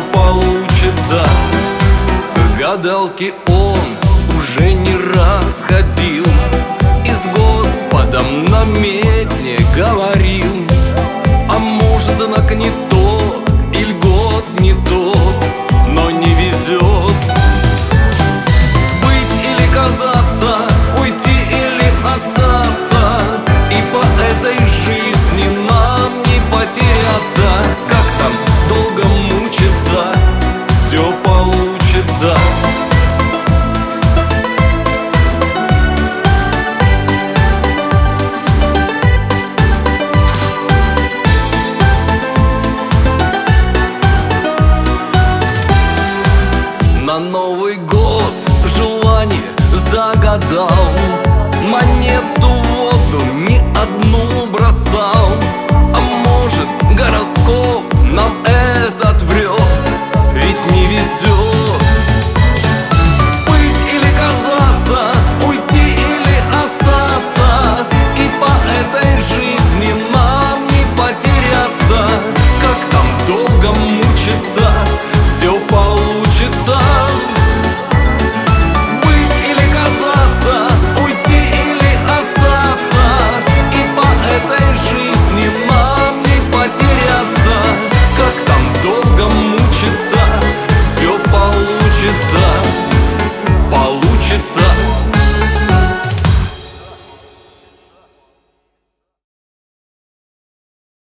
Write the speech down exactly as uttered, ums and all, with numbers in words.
получится. К гадалке он уже не раз ходил, и с Господом на медне говорил. А может, знак не тот, или год не тот, но не везет. Быть или казаться, уйти или остаться, и по этой жизни нам не потеряться. Как там долго мучиться, все получится. На Новый год желание загадал, монету в воду ни одну бросал. А может, гороскоп нам этот врет, ведь не везет. Быть или казаться, уйти или остаться, и по этой жизни нам не потеряться. Как там долго мучиться, все получится. Получится, получится.